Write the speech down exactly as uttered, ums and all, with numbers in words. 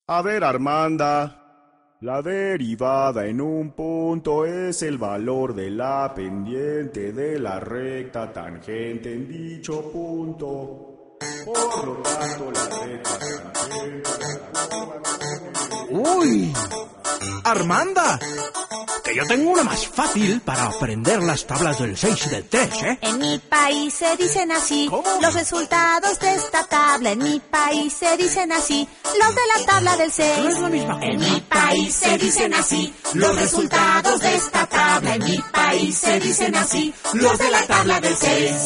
A ver, Armanda. La derivada en un punto es el valor de la pendiente de la recta tangente en dicho punto. Por lo tanto, la recta tangente... ¡Uy! ¡Armanda! Que yo tengo una más fácil para aprender las tablas del seis y del tres, ¿eh? En mi país se dicen así. ¿Cómo? Los resultados de esta tabla. En mi país se dicen así. Los de la tabla del seis. No es la misma cosa. En mi país se dicen así. Los resultados de esta tabla. En mi país se dicen así. Los de la tabla del seis.